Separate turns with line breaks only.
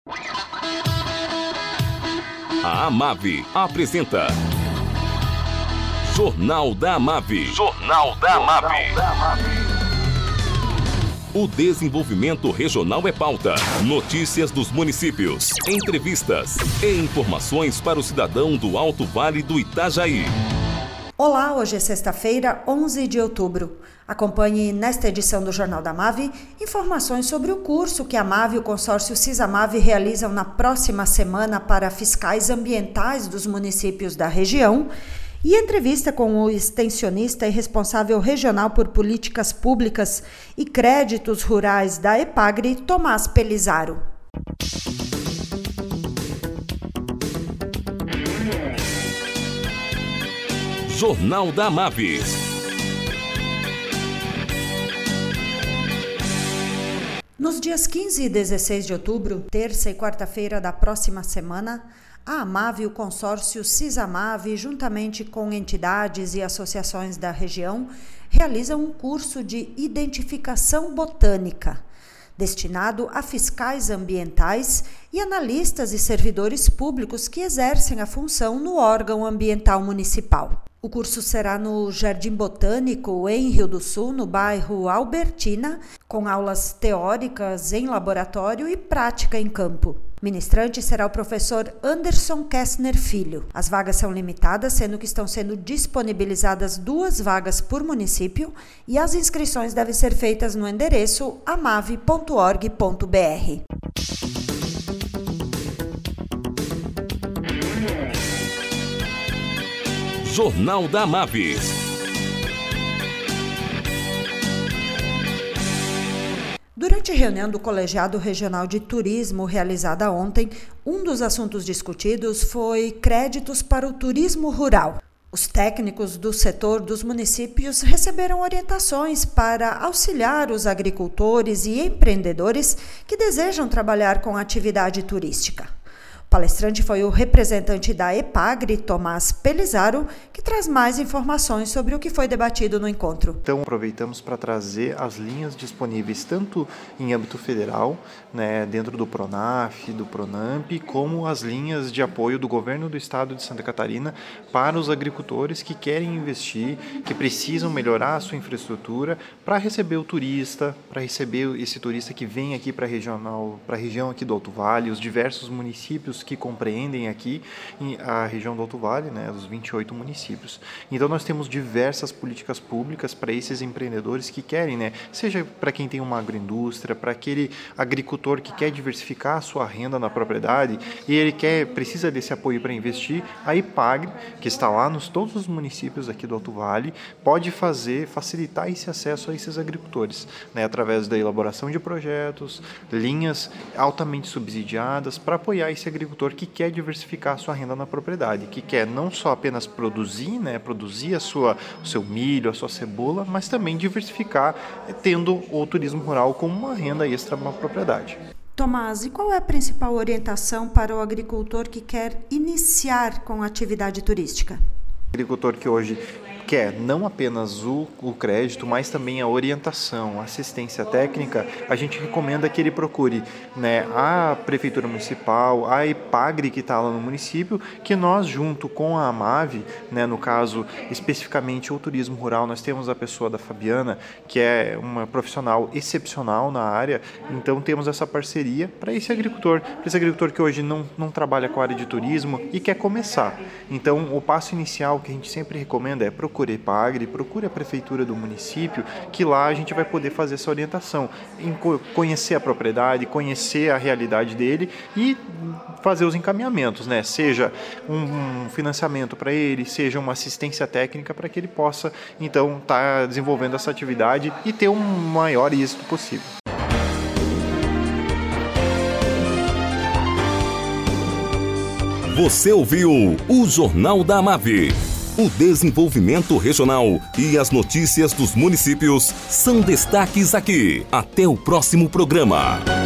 A Amave apresenta Jornal da Amave. Jornal da Amave. O desenvolvimento regional é pauta. Notícias dos municípios, entrevistas e informações para o cidadão do Alto Vale do Itajaí.
Olá, hoje é sexta-feira, 11 de outubro. Acompanhe nesta edição do Jornal da Amave informações sobre o curso que a Amave e o consórcio CISAMAVE realizam na próxima semana para fiscais ambientais dos municípios da região e entrevista com o extensionista e responsável regional por políticas públicas e créditos rurais da EPAGRE, Tomás Pelizaro.
Jornal da Amave.
Nos dias 15 e 16 de outubro, terça e quarta-feira da próxima semana, a Amave e o consórcio CISAMAVE, juntamente com entidades e associações da região, realizam um curso de identificação botânica, destinado a fiscais ambientais e analistas e servidores públicos que exercem a função no órgão ambiental municipal. O curso será no Jardim Botânico, em Rio do Sul, no bairro Albertina, com aulas teóricas em laboratório e prática em campo. Ministrante será o professor Anderson Kessner Filho. As vagas são limitadas, sendo que estão sendo disponibilizadas 2 vagas por município e as inscrições devem ser feitas no endereço amave.org.br.
Jornal da Amave.
Durante a reunião do Colegiado Regional de Turismo realizada ontem, um dos assuntos discutidos foi créditos para o turismo rural. Os técnicos do setor dos municípios receberam orientações para auxiliar os agricultores e empreendedores que desejam trabalhar com atividade turística. O palestrante foi o representante da EPAGRE, Tomás Pelizaro, que traz mais informações sobre o que foi debatido no encontro.
Então, aproveitamos para trazer as linhas disponíveis tanto em âmbito federal, dentro do PRONAF, do PRONAMP, como as linhas de apoio do governo do estado de Santa Catarina para os agricultores que querem investir, que precisam melhorar a sua infraestrutura para receber o turista, para receber esse turista que vem aqui para a região aqui do Alto Vale, os diversos municípios que compreendem aqui a região do Alto Vale, os 28 municípios. Então nós temos diversas políticas públicas para esses empreendedores que querem, seja para quem tem uma agroindústria, para aquele agricultor que quer diversificar a sua renda na propriedade e ele precisa desse apoio para investir, a EPAGRE, que está lá nos todos os municípios aqui do Alto Vale, pode facilitar esse acesso a esses agricultores, através da elaboração de projetos, linhas altamente subsidiadas para apoiar esse agricultor que quer diversificar a sua renda na propriedade, que quer não só apenas produzir o seu milho, a sua cebola, mas também diversificar, tendo o turismo rural como uma renda extra na propriedade.
Tomás, e qual é a principal orientação para o agricultor que quer iniciar com a atividade turística?
O agricultor que hoje quer não apenas o crédito, mas também a orientação, a assistência técnica, a gente recomenda que ele procure a Prefeitura Municipal, a EPAGRE que está lá no município, que nós junto com a Amave, no caso especificamente o turismo rural, nós temos a pessoa da Fabiana, que é uma profissional excepcional na área, então temos essa parceria para esse agricultor que hoje não trabalha com a área de turismo e quer começar. Então o passo inicial que a gente sempre recomenda é procure a EPAGRE, procure a Prefeitura do município, que lá a gente vai poder fazer essa orientação, em conhecer a propriedade, conhecer a realidade dele e fazer os encaminhamentos, seja um financiamento para ele, seja uma assistência técnica para que ele possa, então, estar desenvolvendo essa atividade e ter um maior êxito possível.
Você ouviu o Jornal da Amave. O desenvolvimento regional e as notícias dos municípios são destaques aqui. Até o próximo programa.